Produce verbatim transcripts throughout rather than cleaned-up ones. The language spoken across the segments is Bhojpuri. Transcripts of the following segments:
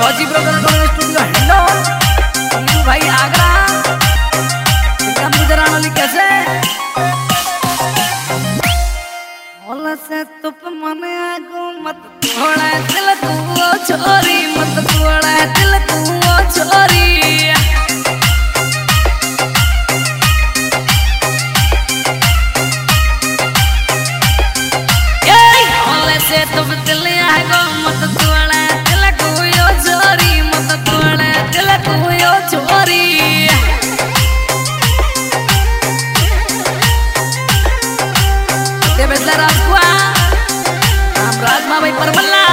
फौजी ब्रदर डोले स्टूडियो हेलो नीरू भाई आगरा एकदम गुजरान वाली कैसे बोला से तुप मने आगो मत थोड़ा दिल तू ओ छोरी मत थोड़ा दिल तू ओ छोरी ये बोला से तुप दिल आगो मत थोड़ा दिल तू ओ छोरी मत थोड़ा दिल तू ओ छोरी ते बेदला राजकुआ राम राजमा भाई परमल्ला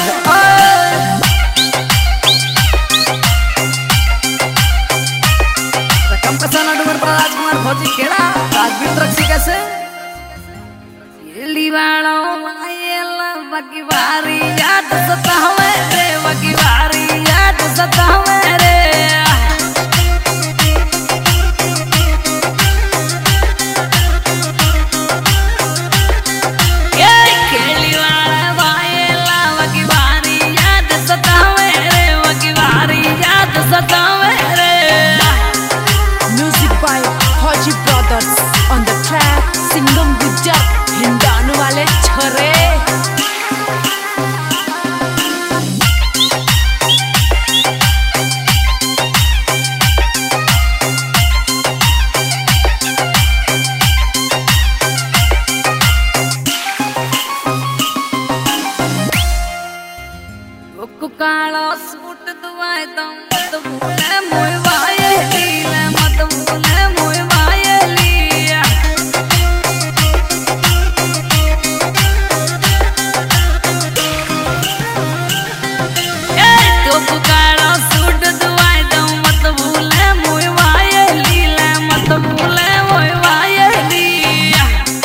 रकम कसाना डूमर पर राजकुमार फौजी खेड़ा राजवीर रक्षी कैसे ये लीवाड़ो मायला बकी बारी याद सतावे रे बकी बारी याद सतावे रे Music by Fauji Brothers on the track Singham Gujar हिंडानु वाले छोरे काला सूट दुआए तो मत भूले मोय वाये लीला मत भूले मोय वाये लिया ए तो काला सूट दुआए तो मत भूले मोय वाये लीला मत भूले मोय वाये लिया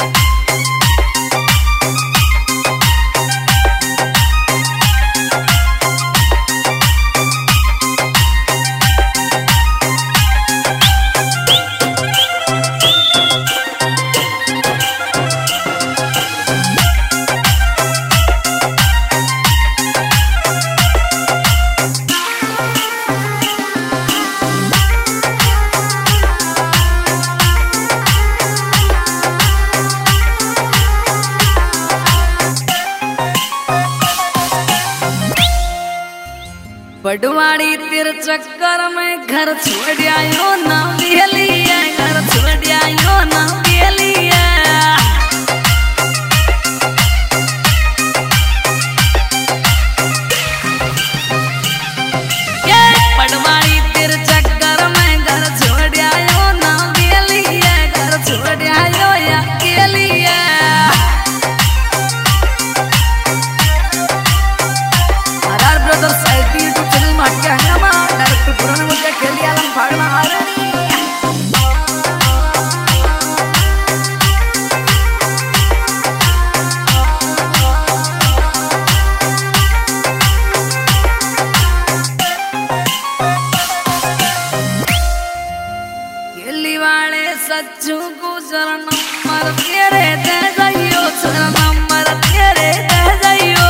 बड़वाड़ी तेरे चक्कर में घर छोड़ आयो ना लिया घर छोड़ आयो ना लिया ये बड़वाड़ी तेरे चक्कर में घर छोड़ आयो ना लिया घर छोड़ आयो या के लिया Aadhaar brothers IT YouTube channel में हटके हंगामा डायरेक्टर पुराने मुद्दे खेली आलम फाड़ना आ रही खेली वाले सच्चू गुजर नंबर तेरे दे जाइयो चल नंबर तेरे दे जाइयो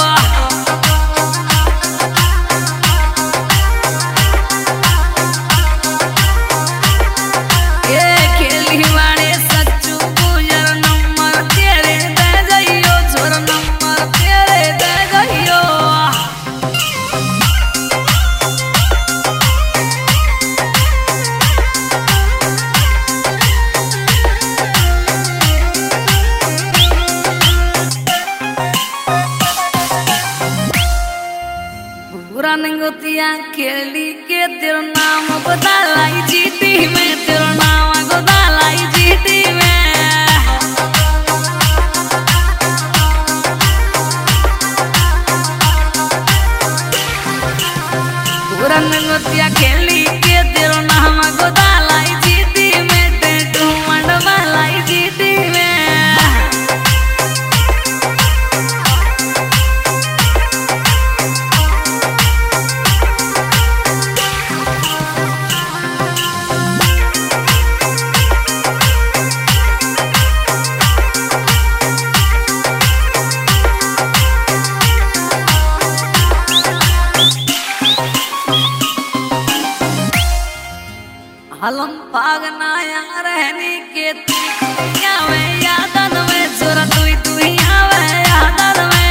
नंगोतिया खेली के तेरा नाम गोदालाई जीती में तेरा नाम गोदालाई जीती में पूरा नंगोतिया खेली के तेरा नाम गोदालाई जीती में ते तू मंडवालाई जीती में भागना यार रहनी के तू में यादन में जोरा तू तू आवे यादन में